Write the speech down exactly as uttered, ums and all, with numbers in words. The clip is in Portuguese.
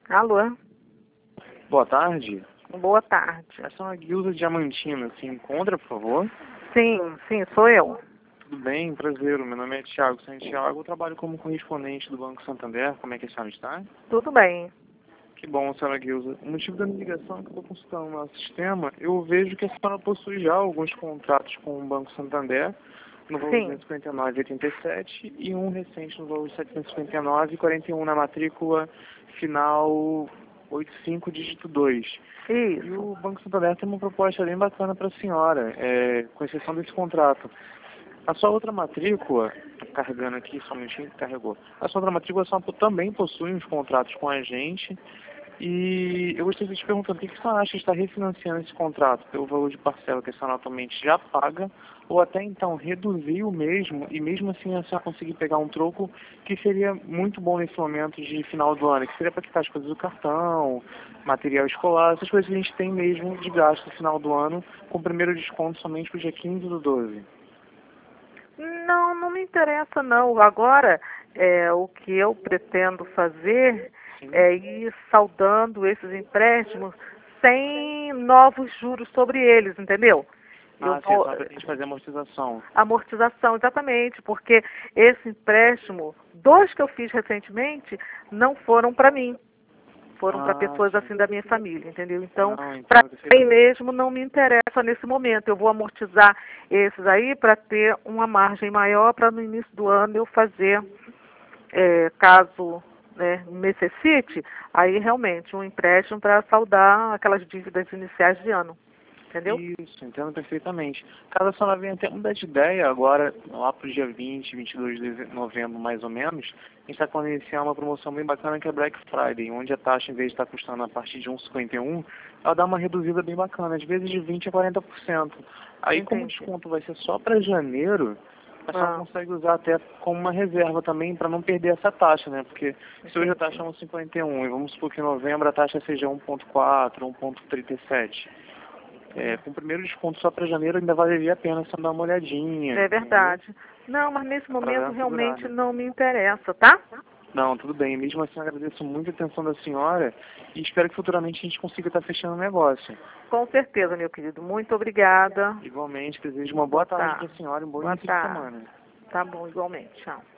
Alô? Boa tarde. Boa tarde. Essa é uma Guilda Diamantina. Se encontra, por favor? Sim, sim, sou eu. Tudo bem? Prazer. Meu nome é Thiago Santiago. Eu trabalho como correspondente do Banco Santander. Como é que a senhora está? Tudo bem. Que bom, senhora Guilda. O motivo da minha ligação é que eu estou consultando o nosso sistema. Eu vejo que a senhora possui já alguns contratos com o Banco Santander, no valor de Sim. duzentos e cinquenta e nove vírgula oitenta e sete e um recente no valor de setecentos e cinquenta e nove vírgula quarenta e um na matrícula final oitenta e cinco, dígito dois. E Isso. o Banco Santander tem uma proposta bem bacana para a senhora, é, com exceção desse contrato. A sua outra matrícula, carregando aqui, só um minutinho que carregou. A sua outra matrícula só, também possui uns contratos com a gente. E eu gostaria de te perguntar, o que que você acha de estar refinanciando esse contrato pelo valor de parcela que a senhora atualmente já paga, ou até então reduzir o mesmo, e mesmo assim a senhora conseguir pegar um troco que seria muito bom nesse momento de final do ano, que seria para quitar as coisas do cartão, material escolar, essas coisas que a gente tem mesmo de gasto no final do ano, com o primeiro desconto somente para o dia quinze do doze. Não, não me interessa não. Agora, é, o que eu pretendo fazer Sim. é ir saldando esses empréstimos sem novos juros sobre eles, entendeu? Eu Ah, sim, a vou... senhora pretende fazer amortização. Amortização, exatamente, porque esse empréstimo, dois que eu fiz recentemente, não foram para mim. Foram para Ah, pessoas sim. assim da minha família, entendeu? Então, Não, para entendo mim perfeitamente. mesmo não me interessa nesse momento. Eu vou amortizar esses aí para ter uma margem maior para no início do ano eu fazer, é, caso, né, necessite, aí realmente um empréstimo para saldar aquelas dívidas iniciais de ano, entendeu? Isso, entendo perfeitamente. Caso a senhora venha até mudar de ideia agora, lá para o dia vinte, vinte e dois de novembro, mais ou menos, a gente está querendo iniciar uma promoção bem bacana que é Black Friday, onde a taxa, em vez de estar custando a partir de um vírgula cinquenta e um, ela dá uma reduzida bem bacana, às vezes de vinte a quarenta por cento. Aí, como o Entendi. desconto vai ser só para janeiro, a senhora Ah, consegue usar até como uma reserva também para não perder essa taxa, né? Porque se hoje a taxa entendi. é um vírgula cinquenta e um e vamos supor que em novembro a taxa seja um vírgula quatro, um vírgula trinta e sete. É, com o primeiro desconto só para janeiro ainda valeria a pena você dar uma olhadinha, É entendeu? verdade. Não, mas nesse Para dar momento uma realmente segurada. não me interessa, tá? Não, tudo bem. Mesmo assim, eu agradeço muito a atenção da senhora e espero que futuramente a gente consiga estar fechando o negócio. Com certeza, meu querido. Muito obrigada. Igualmente, desejo uma boa Boa tarde para tarde. a senhora e um bom Boa início de tarde. semana. Tá bom, igualmente. Tchau.